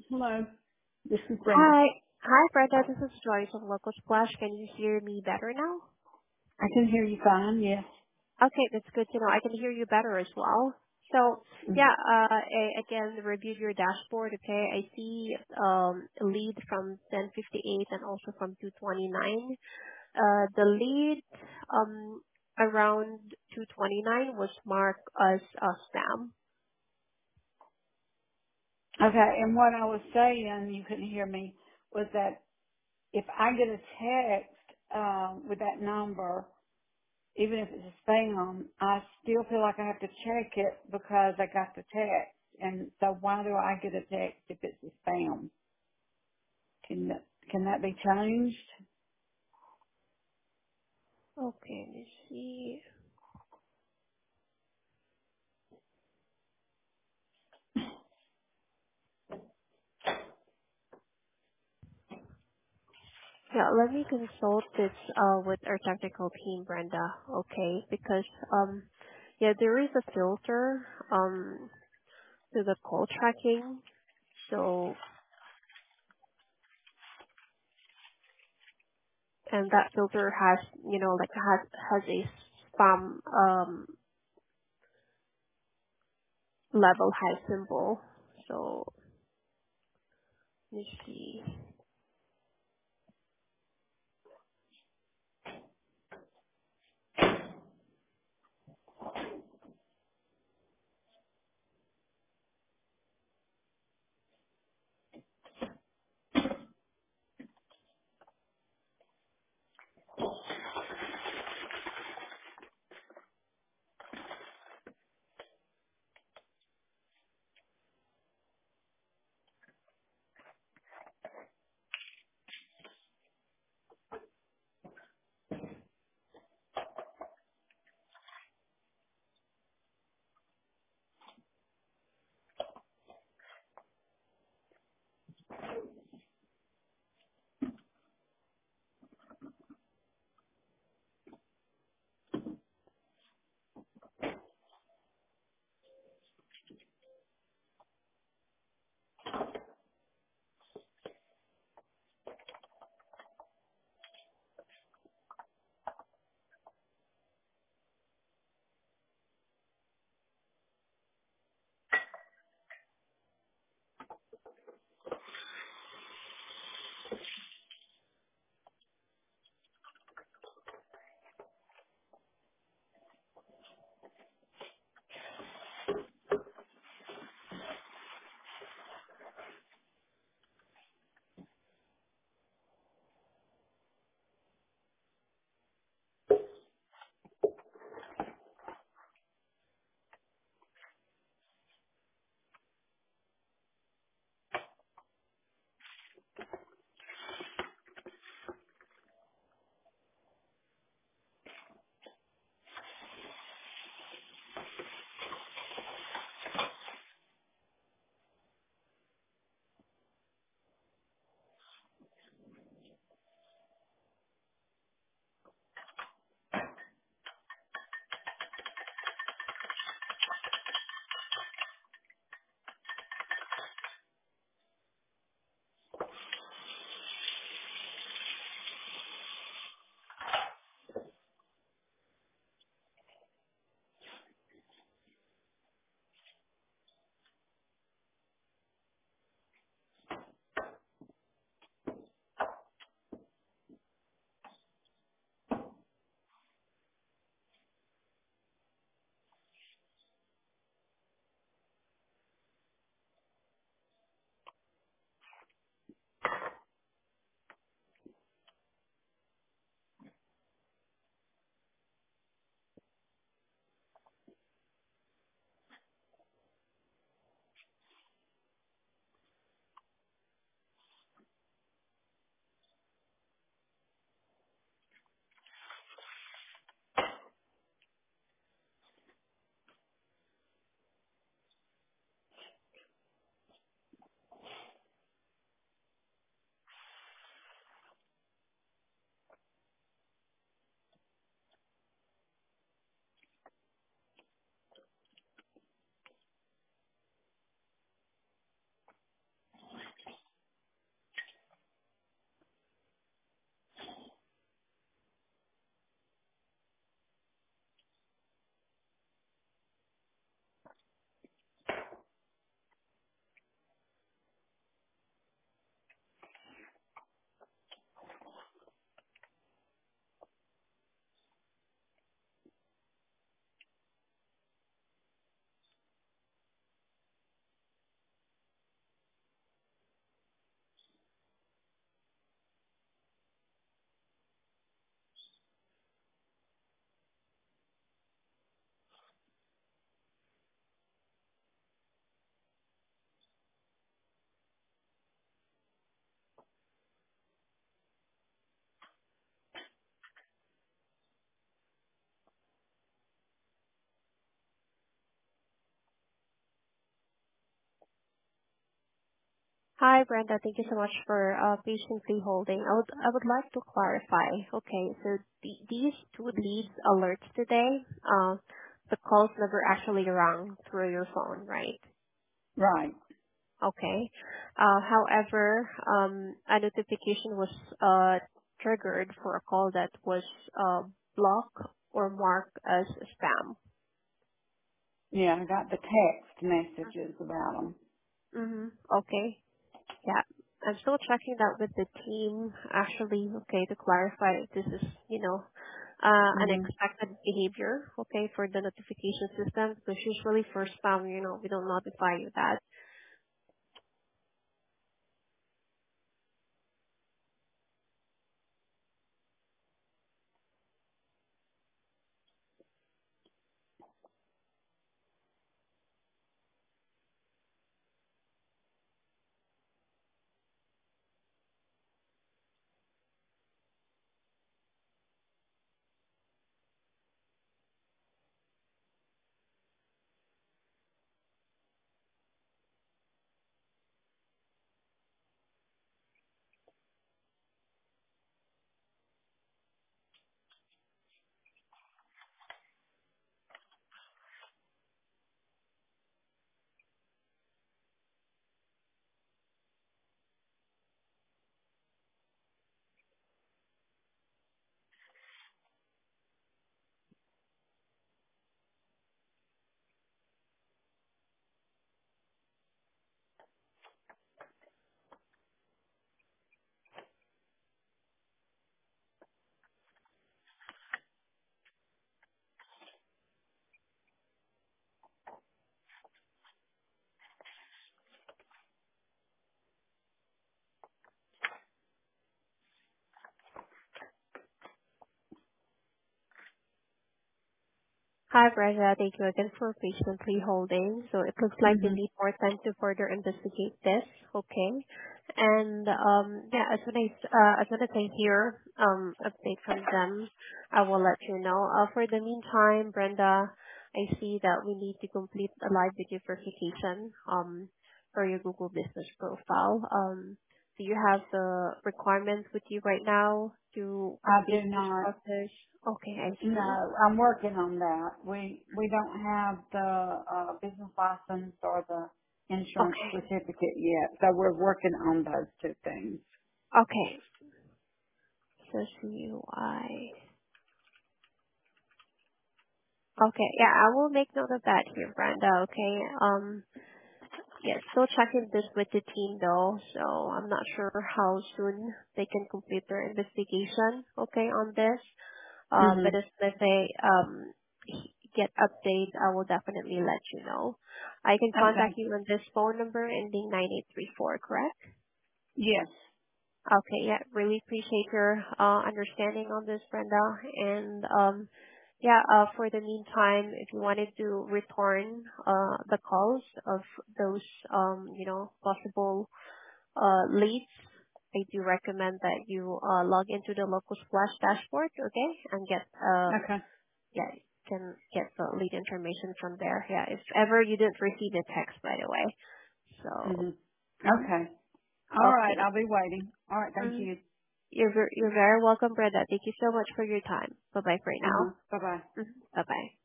Hello, this is Brenda. Hi. Hi, Brenda. This is Joyce of Local Splash. Can you hear me better now? I can hear you fine, yes. Okay, that's good to know. I can hear you better as well. So, Mm. yeah, I again reviewed your dashboard. Okay, I see a lead from 1058 and also from 229. The lead around 229 was marked as a spam. Okay, and what I was saying, you couldn't hear me, was that if I get a text with that number, even if it's a spam, I still feel like I have to check it because I got the text. And so why do I get a text if it's a spam? Can that be changed? Okay, let me see. Yeah, let me consult this with our technical team, Brenda. Okay, because yeah, there is a filter to the call tracking. So, and that filter has, like has a spam level high symbol. So, let me see. Hi, Brenda. Thank you so much for patiently holding. I would like to clarify. Okay, so these two leads alerts today, the calls never actually rang through your phone, right? Right. Okay. However, a notification was triggered for a call that was blocked or marked as spam. Yeah, I got the text messages about them. Mm-hmm. Okay. Yeah. I'm still checking that with the team, actually, okay, to clarify if this is, Mhm. unexpected behavior, okay, for the notification system, because usually for spam, we don't notify you that. Hi, Brenda. Thank you again for patiently holding. So it looks like you Mhm. need more time to further investigate this. Okay. And yeah, as soon as I hear update from them, I will let you know. For the meantime, Brenda, I see that we need to complete a live video verification for your Google Business profile. Do you have the requirements with you right now to I complete do this not. process? Okay, I see. No, I'm working on that. We don't have the business license or the insurance Okay. certificate yet, so we're working on those two things. Okay. So CUI. Okay. Yeah, I will make note of that here, Brenda. Okay. Yeah, still checking this with the team though, so I'm not sure how soon they can complete their investigation. Okay, on this. But Mhm. as soon as they get updates, I will definitely let you know. I can contact Okay. you on this phone number ending 9834, correct? Yes. Okay. Yeah, really appreciate your understanding on this, Brenda. And yeah, for the meantime, if you wanted to return the calls of those possible leads, I do recommend that you log into the local splash dashboard, okay, and get Okay. yeah, can get the lead information from there. Yeah, if ever you didn't receive a text, by the way. So, Mhm. mhm. Okay. All right. Okay. I'll be waiting. All right. Thank Mhm. you. You're very welcome, Brenda. Thank you so much for your time. Bye bye for Uh now. huh. Bye bye. Mhm. Bye bye.